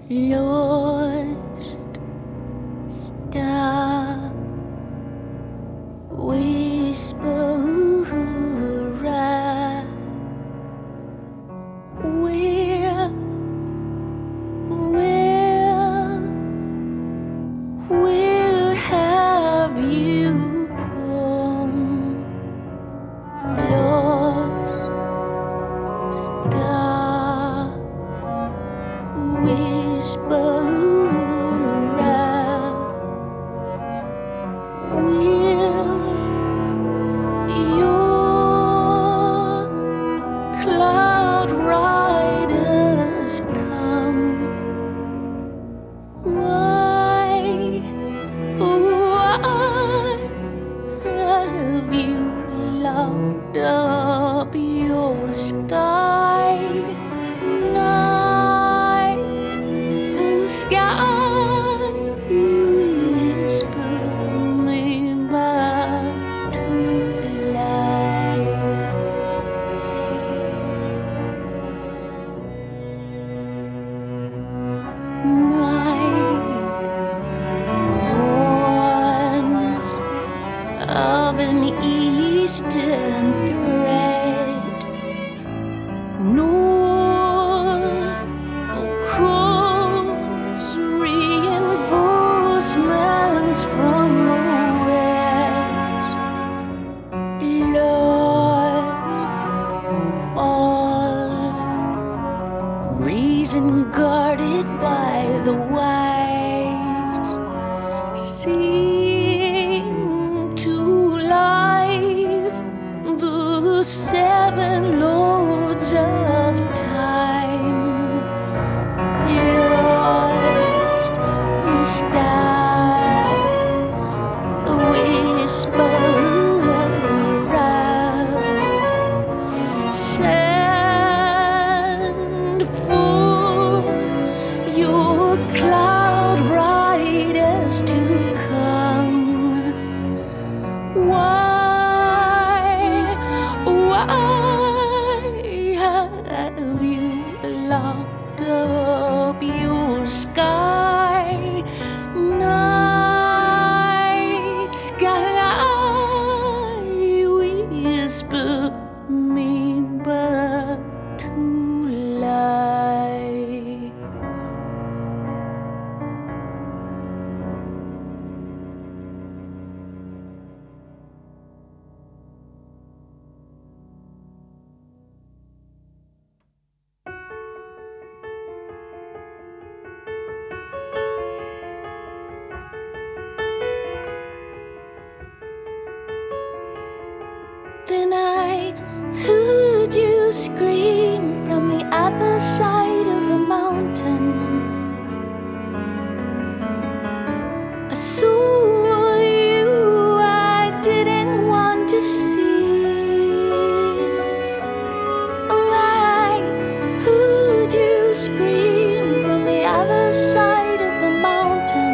lost star, whisper right. Where have you gone? Lost star, whisper right. Will your cloud riders come? Why have you locked up your sky? Night sky, whisper me back to life. Night warns of an eastern thread. North calls reinforcements from the west. Lost all reason guarded by the wise seem to life the seven lords of time. Lost star, whisper around, send forth your cloud riders to come. Why have you locked up your sky? Night sky, whisper me back to life. Then I heard you scream from the other side of the mountain. I saw you, I didn't want to see. Oh, I heard you scream from the other side of the mountain.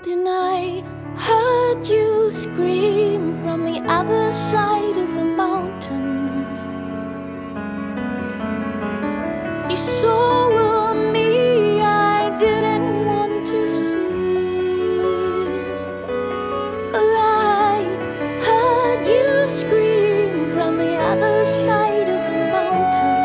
Then I heard you scream from the other side of the mountain. You saw me I didn't want to see. I heard you scream from the other side of the mountain.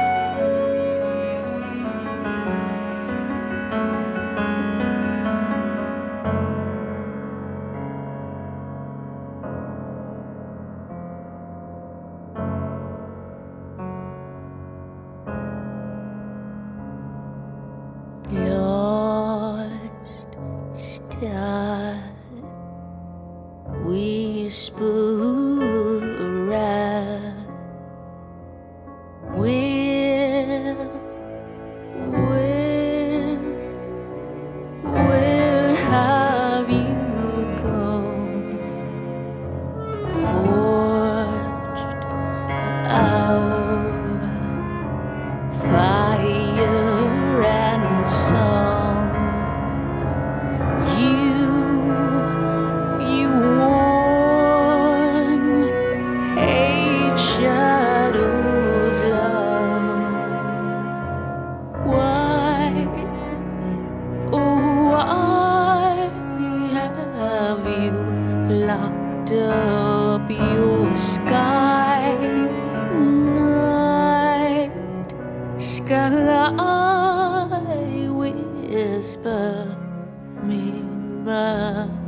Lost star, whisperer, where have you gone? Forged out fire and song, you warn, hate shadows love. Why, oh why have you locked up your sky? Night sky, whisper me by.